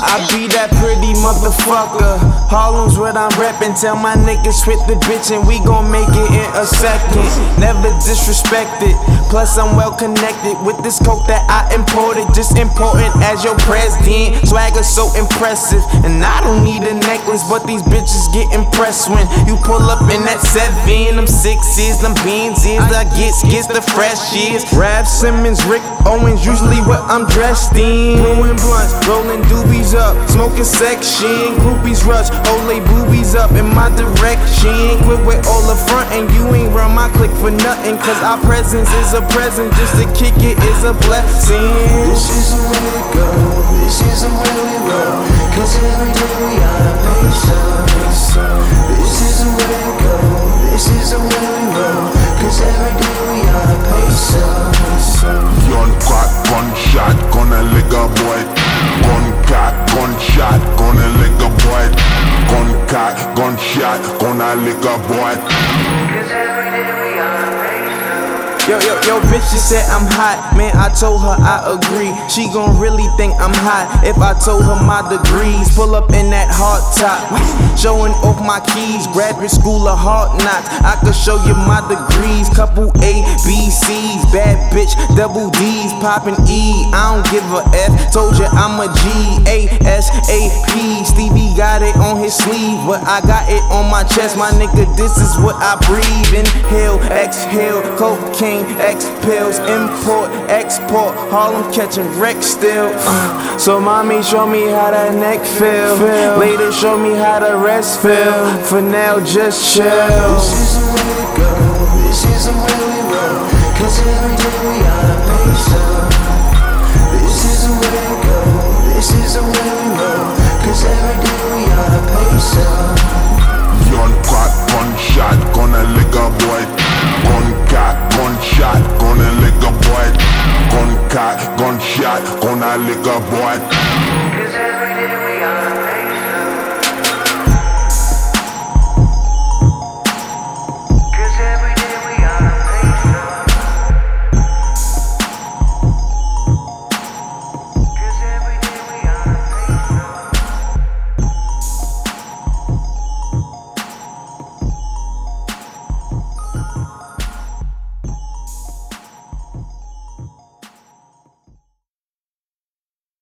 I be that pretty motherfucker. Harlem's what I'm reppin'. Tell my niggas hit the bitch and we gon' make it in a second. Never disrespected. Plus I'm well connected with this coke that I imported. Just important as your president. Swagger so impressive. And I don't need a necklace, but these bitches get impressed when you pull up in that 7. Them 6s, them beans is. I gets the fresh years. Rap Simmons, Rick Owens, usually what I'm dressed in. Blowing blunts, rolling doobies up, smoking section. Groupies rush, Olay boobies up in my direction. Quit with all the front and you ain't run my clique for nothing. Cause our presence is a present, just to kick it is a blessing. This isn't where we go, this isn't where we roll. Cause every day we on a pace up. This isn't where we go, this isn't where we roll. Cause every day we on a pace up. Young crack, gunshot, gonna lick a boy. Gun cat, gunshot, gonna lick a boy. Gun cat, gunshot, gonna lick a boy. Cause every day we on a pace up. Yo, bitch, she said I'm hot. Man, I told her I agree. She gon' really think I'm hot if I told her my degrees. Pull up in that hard top, showing off my keys. Graduate school of hard knocks. I could show you my degrees. Couple A, B, C's. Bad bitch, double D's. Poppin' E, I don't give a F. Told you I'm a G, A-S-A-P. Stevie got it on his sleeve, but I got it on my chest. My nigga, this is what I breathe. Inhale, exhale, cocaine. X pills, import, export, Harlem catching wreck still. So mommy, show me how that neck feel. Later, show me how the rest feel. For now, just chill. This isn't where we go, this isn't where we roll. Cause every day we on a pace up. This isn't where we go, this isn't where we roll. Cause every day we on a pace up. Young crack, gunshot, gonna lick a boy. Gun cat, gunshot, gonna lick a boy. Gun cat, gunshot, gonna lick a boy.